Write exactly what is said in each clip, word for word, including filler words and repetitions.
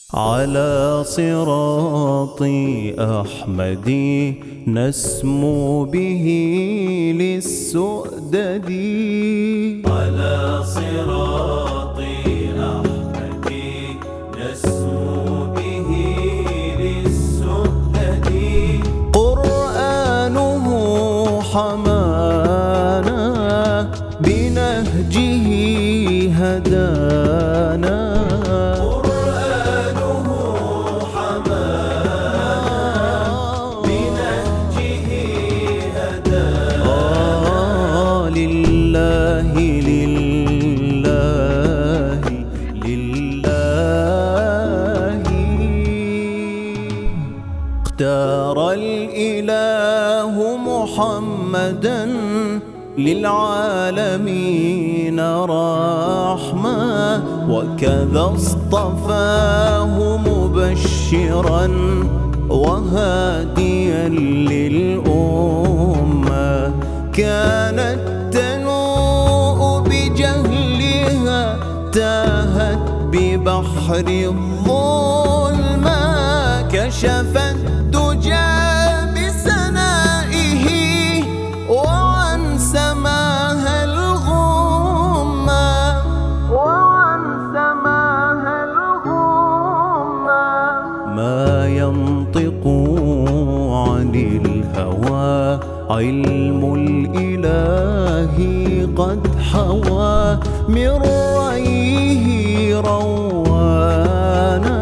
على صراط أحمد نسمو به للسؤدد. على صراط أحمد نسمو به للسؤدد. قرآنه حمانا بنهجه هدانا. لله لله لله اختار الإله محمدا للعالمين رحمة، وكذا اصطفاه مبشرا وهاديا للأمة. كانت تنوء بجهلها تاهت ببحر الظلمة، كشف الدجى بسنائه وعن سماها الغمة وعن سماها الغمة. ما ينطق عن الهوى، علم الإله قد حوى من رأيه روانا.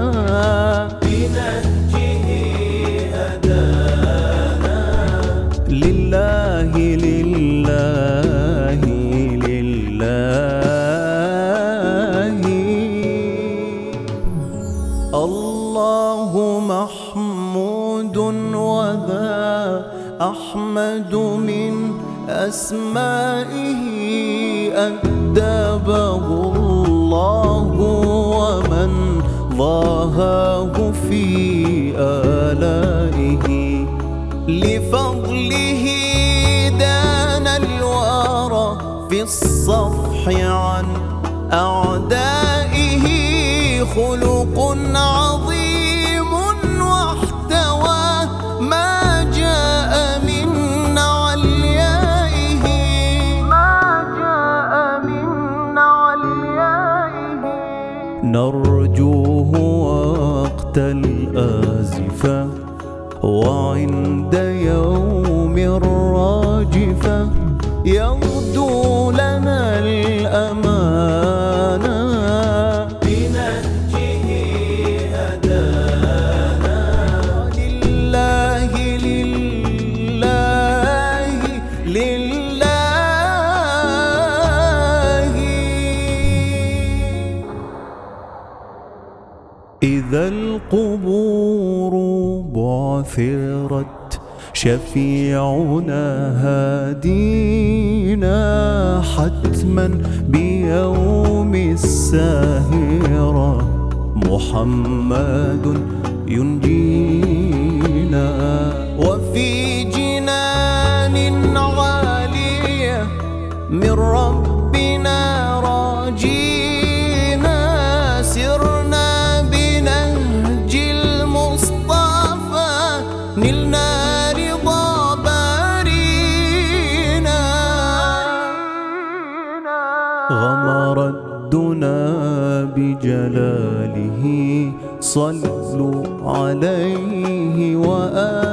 بنهجه هدانا. لله لله لله الله محمود وذا أحمد من أسمائه. أدبه الله ومن ضاهاه في آلائه. لفضله دان الورى في الصفح عن أعدائه. خلق عظيم واحتوى ما جاء من عليائه ما جاء من عليائه. نرجوه وقت الآزفة وعند يوم الراجفة. يغدو لنا الأمانة. بنهجه هدانا. لله لله لله. إذا القبور بعثرت شفيعنا هادينا، حتما بيوم الساهرة محمد ينجينا. وفي جنان عالية من ربنا راجينا. سرنا بنهج المصطفى نلنا رضا بارينا. غمر الدنا بجلاله، صلوا عليه وآله.